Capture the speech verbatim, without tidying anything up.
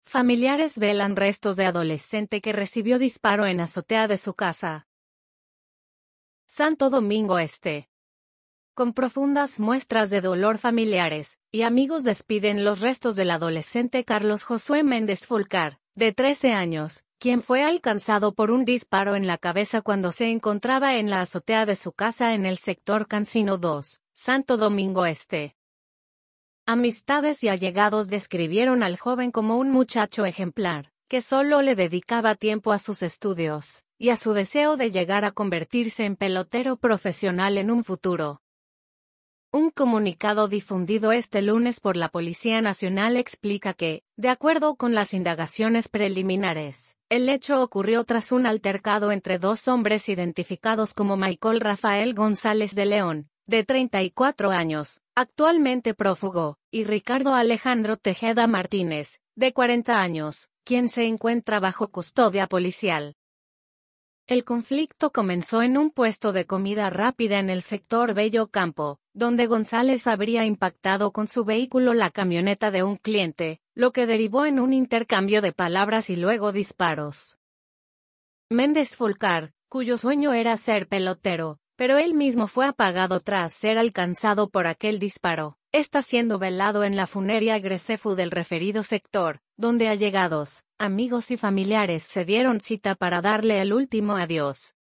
Familiares velan restos de adolescente que recibió disparo en azotea de su casa. Santo Domingo Este. Con profundas muestras de dolor, familiares y amigos despiden los restos del adolescente Carlos Josué Méndez Fulcar, de trece años, quien fue alcanzado por un disparo en la cabeza cuando se encontraba en la azotea de su casa en el sector Cancino dos, Santo Domingo Este. Amistades y allegados describieron al joven como un muchacho ejemplar, que solo le dedicaba tiempo a sus estudios y a su deseo de llegar a convertirse en pelotero profesional en un futuro. Un comunicado difundido este lunes por la Policía Nacional explica que, de acuerdo con las indagaciones preliminares, el hecho ocurrió tras un altercado entre dos hombres identificados como Michael Rafael González de León, de treinta y cuatro años, actualmente prófugo, y Ricardo Alejandro Tejeda Martínez, de cuarenta años, quien se encuentra bajo custodia policial. El conflicto comenzó en un puesto de comida rápida en el sector Bello Campo, donde González habría impactado con su vehículo la camioneta de un cliente, lo que derivó en un intercambio de palabras y luego disparos. Méndez Fulcar, cuyo sueño era ser pelotero, pero él mismo fue apagado tras ser alcanzado por aquel disparo, está siendo velado en la funeraria Grecefu del referido sector, donde allegados, amigos y familiares se dieron cita para darle el último adiós.